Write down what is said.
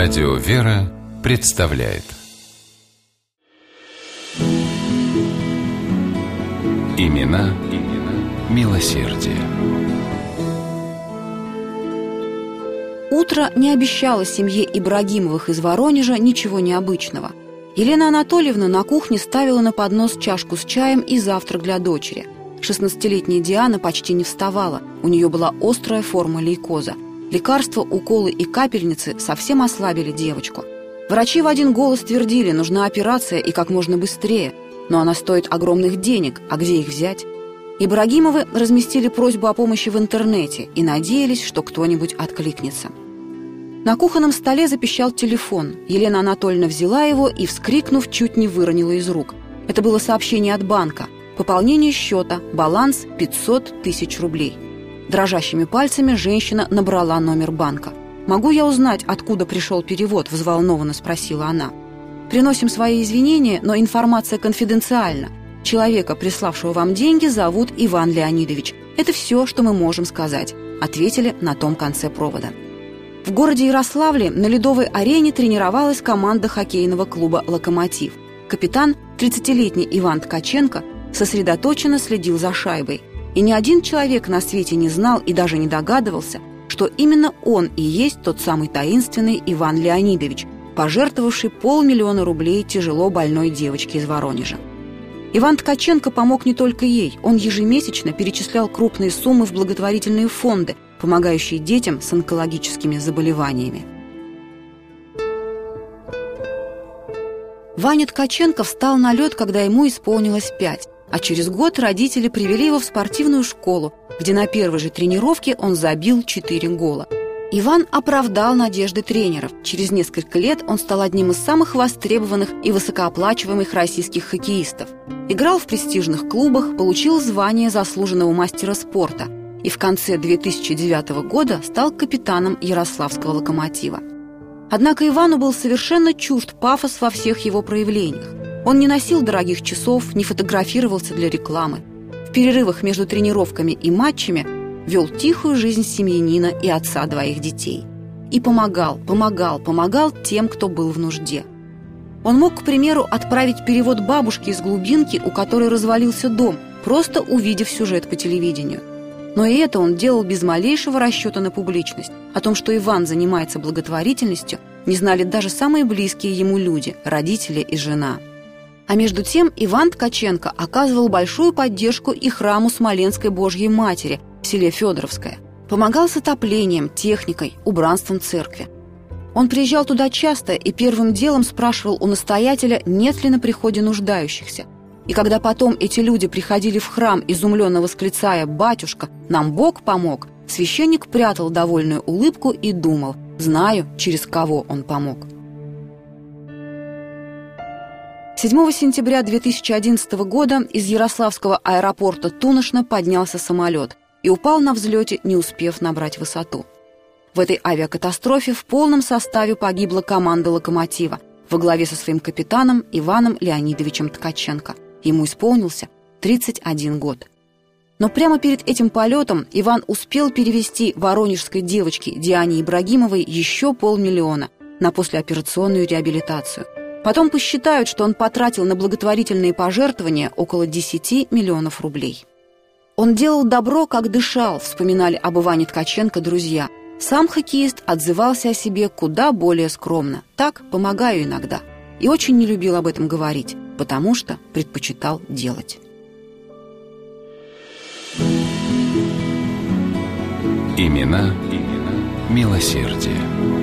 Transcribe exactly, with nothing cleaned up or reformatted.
Радио «Вера» представляет Имена, имена милосердия. Утро не обещало семье Ибрагимовых из Воронежа ничего необычного. Елена Анатольевна на кухне ставила на поднос чашку с чаем и завтрак для дочери. шестнадцатилетняя Диана почти не вставала, у нее была острая форма лейкоза. Лекарства, уколы и капельницы совсем ослабили девочку. Врачи в один голос твердили, нужна операция и как можно быстрее. Но она стоит огромных денег, а где их взять? Ибрагимовы разместили просьбу о помощи в интернете и надеялись, что кто-нибудь откликнется. На кухонном столе запищал телефон. Елена Анатольевна взяла его и, вскрикнув, чуть не выронила из рук. Это было сообщение от банка. Пополнение счета, баланс пятьсот тысяч рублей. Дрожащими пальцами женщина набрала номер банка. «Могу я узнать, откуда пришел перевод?» – взволнованно спросила она. «Приносим свои извинения, но информация конфиденциальна. Человека, приславшего вам деньги, зовут Иван Леонидович. Это все, что мы можем сказать», – ответили на том конце провода. В городе Ярославле на ледовой арене тренировалась команда хоккейного клуба «Локомотив». Капитан, тридцатилетний Иван Ткаченко, сосредоточенно следил за шайбой. И ни один человек на свете не знал и даже не догадывался, что именно он и есть тот самый таинственный Иван Леонидович, пожертвовавший полмиллиона рублей тяжело больной девочке из Воронежа. Иван Ткаченко помог не только ей, он ежемесячно перечислял крупные суммы в благотворительные фонды, помогающие детям с онкологическими заболеваниями. Ваня Ткаченко встал на лед, когда ему исполнилось пять, а через год родители привели его в спортивную школу, где на первой же тренировке он забил четыре гола. Иван оправдал надежды тренеров. Через несколько лет он стал одним из самых востребованных и высокооплачиваемых российских хоккеистов. Играл в престижных клубах, получил звание заслуженного мастера спорта и в конце две тысячи девятого года стал капитаном Ярославского «Локомотива». Однако Ивану был совершенно чужд пафос во всех его проявлениях. Он не носил дорогих часов, не фотографировался для рекламы. В перерывах между тренировками и матчами вел тихую жизнь семьянина и отца двоих детей. И помогал, помогал, помогал тем, кто был в нужде. Он мог, к примеру, отправить перевод бабушке из глубинки, у которой развалился дом, просто увидев сюжет по телевидению. Но и это он делал без малейшего расчета на публичность. О том, что Иван занимается благотворительностью, не знали даже самые близкие ему люди, родители и жена. А между тем Иван Ткаченко оказывал большую поддержку и храму Смоленской Божьей Матери в селе Федоровское. Помогал с отоплением, техникой, убранством церкви. Он приезжал туда часто и первым делом спрашивал у настоятеля, нет ли на приходе нуждающихся. И когда потом эти люди приходили в храм, изумленно восклицая «Батюшка, нам Бог помог», священник прятал довольную улыбку и думал, знаю, через кого он помог. седьмого сентября две тысячи одиннадцатого года из Ярославского аэропорта Туношно поднялся самолет и упал на взлете, не успев набрать высоту. В этой авиакатастрофе в полном составе погибла команда «Локомотива» во главе со своим капитаном Иваном Леонидовичем Ткаченко. Ему исполнился тридцать один год. Но прямо перед этим полетом Иван успел перевести воронежской девочке Диане Ибрагимовой еще полмиллиона на послеоперационную реабилитацию. Потом посчитают, что он потратил на благотворительные пожертвования около десяти миллионов рублей. Он делал добро, как дышал, вспоминали об Иване Ткаченко друзья. Сам хоккеист отзывался о себе куда более скромно. Так, помогаю иногда. И очень не любил об этом говорить, потому что предпочитал делать. Имена, имена милосердия.